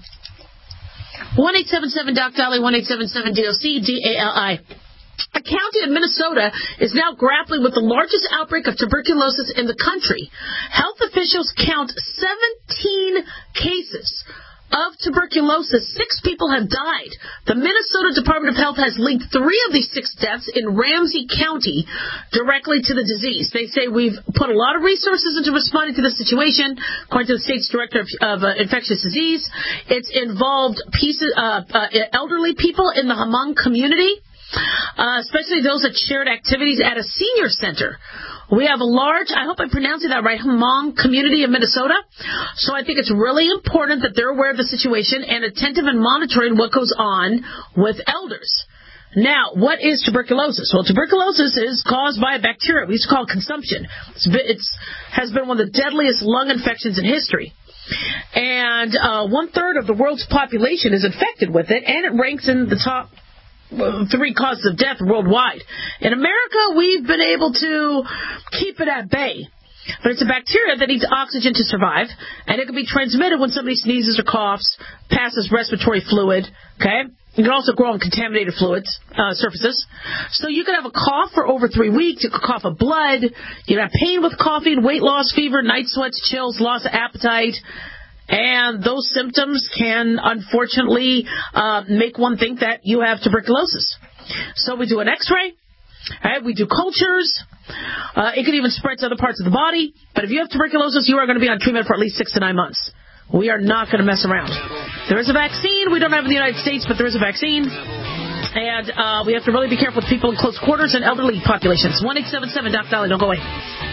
1-877-DOC-DALI, 1-877-DOC-DALI. A county in Minnesota is now grappling with the largest outbreak of tuberculosis in the country. Health officials count 17 cases of tuberculosis. 6 people have died. The Minnesota Department of Health has linked 3 of these 6 deaths in Ramsey County directly to the disease. They say we've put a lot of resources into responding to the situation, according to the state's director of infectious disease. It's involved elderly people in the Hmong community, especially those that shared activities at a senior center. We have a large, I hope I'm pronouncing that right, Hmong community in Minnesota. So I think it's really important that they're aware of the situation and attentive and monitoring what goes on with elders. Now, what is tuberculosis? Well, tuberculosis is caused by a bacteria we used to call consumption. It has been one of the deadliest lung infections in history. And 1/3 of the world's population is infected with it, and it ranks in the top 3 causes of death worldwide. In America, we've been able to keep it at bay. But it's a bacteria that needs oxygen to survive, and it can be transmitted when somebody sneezes or coughs, passes respiratory fluid, okay? It can also grow on contaminated fluids, surfaces. So you can have a cough for over 3 weeks. You could cough up blood. You can have pain with coughing, weight loss, fever, night sweats, chills, loss of appetite. And those symptoms can, unfortunately, make one think that you have tuberculosis. So we do an x-ray. Right? We do cultures. It can even spread to other parts of the body. But if you have tuberculosis, you are going to be on treatment for at least 6 to 9 months. We are not going to mess around. There is a vaccine. We don't have it in the United States, but there is a vaccine. And we have to really be careful with people in close quarters and elderly populations. 1-877-DOC-DALI. Don't go away.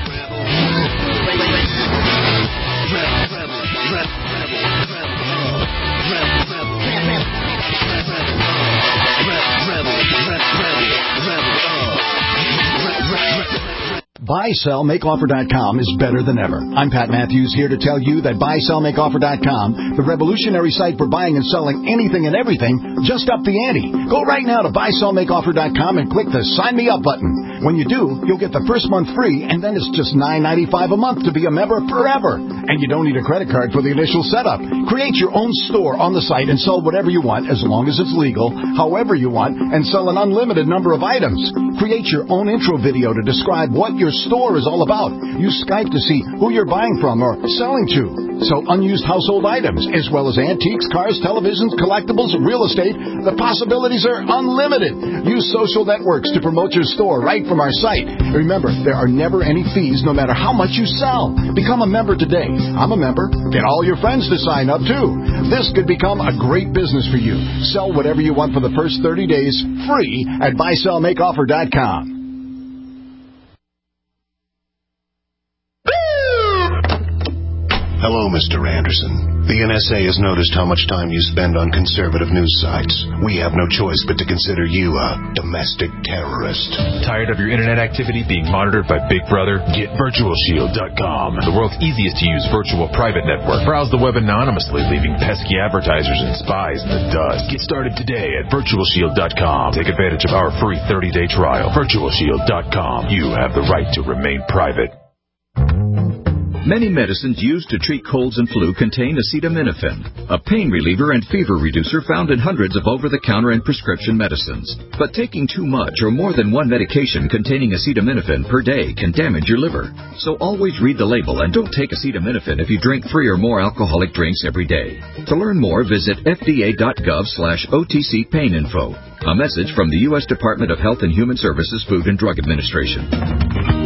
BuySellMakeOffer.com is better than ever. I'm Pat Matthews, here to tell you that BuySellMakeOffer.com, the revolutionary site for buying and selling anything and everything, just upped the ante. Go right now to BuySellMakeOffer.com and click the Sign Me Up button. When you do, you'll get the first month free, and then it's just $9.95 a month to be a member forever. And you don't need a credit card for the initial setup. Create your own store on the site and sell whatever you want, as long as it's legal, however you want, and sell an unlimited number of items. Create your own intro video to describe what your store is all about. Use Skype to see who you're buying from or selling to. So unused household items, as well as antiques, cars, televisions, collectibles, real estate, the possibilities are unlimited. Use social networks to promote your store right from our site. Remember, there are never any fees no matter how much you sell. Become a member today. I'm a member. Get all your friends to sign up too. This could become a great business for you. Sell whatever you want for the first 30 days free at BuySellMakeOffer.com. Hello, Mr. Anderson. The NSA has noticed how much time you spend on conservative news sites. We have no choice but to consider you a domestic terrorist. Tired of your internet activity being monitored by Big Brother? Get VirtualShield.com, the world's easiest to use virtual private network. Browse the web anonymously, leaving pesky advertisers and spies in the dust. Get started today at VirtualShield.com. Take advantage of our free 30-day trial. VirtualShield.com. You have the right to remain private. Many medicines used to treat colds and flu contain acetaminophen, a pain reliever and fever reducer found in hundreds of over-the-counter and prescription medicines. But taking too much or more than one medication containing acetaminophen per day can damage your liver. So always read the label and don't take acetaminophen if you drink 3 or more alcoholic drinks every day. To learn more, visit fda.gov/OTC Pain Info. A message from the U.S. Department of Health and Human Services Food and Drug Administration.